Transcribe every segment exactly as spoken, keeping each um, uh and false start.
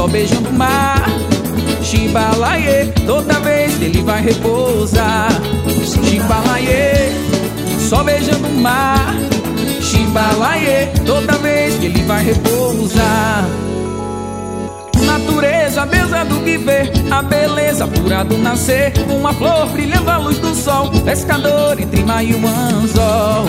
só beijando o mar. Chimbalaê, toda vez que ele vai repousar. Chimbalaê, só beijando o mar. Chimbalaê, toda vez que ele vai repousar. Natureza, deusa do que vê, a beleza pura do nascer. Uma flor brilhando à luz do sol, pescador entre mar e um anzol.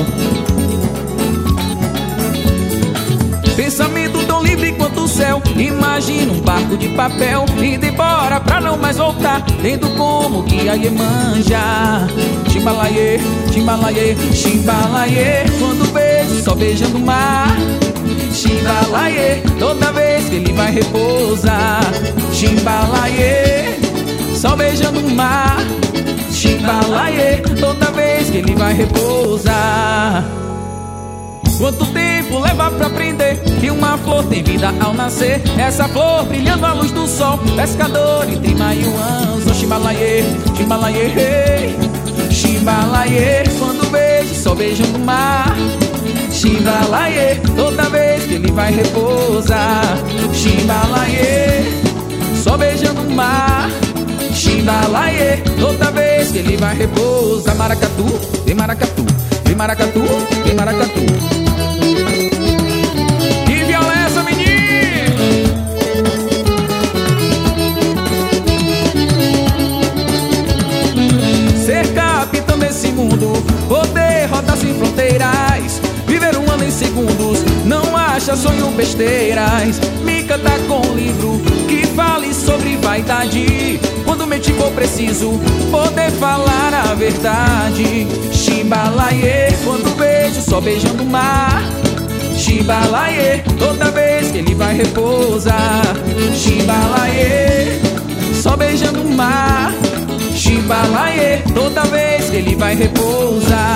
Pensamento tão livre quanto o céu, imagina um barco de papel indo embora pra não mais voltar, tendo como guia Iemanjá. Chimbalaê, chimbalaê, chimbalaê, quando beijo só beijando o mar. Chimbalaê, toda vez que ele vai repousar. Chimbalaê, só beijando o mar. Chimbalaê, toda vez que ele vai repousar. Quanto tempo leva pra aprender que uma flor tem vida ao nascer? Essa flor brilhando à luz do sol, pescador entre mar e um anzol. Chimbalaê, chimbalaê, chimbalaê, quando beijo só beijando o mar. Chimbalaê, toda vez que ele vai repousar. Chimbalaê, só beijando o mar. Chimbalaê, toda vez que ele vai repousar. Maracatu, vem maracatu, vem maracatu, vem maracatu. Que violência, menino! Ser capitão desse mundo, poder rodar sem fronteiras, viver um ano em segundos, não acha sonho besteiras. Me cantar com um livro que fale sobre vaidade, quando mentir for preciso, poder falar a verdade. Chimbalaê, quando beijo só beijando o mar. Chimbalaê, toda vez que ele vai repousar. Chimbalaê, só beijando o mar. Chimbalaê, toda vez que ele vai repousar.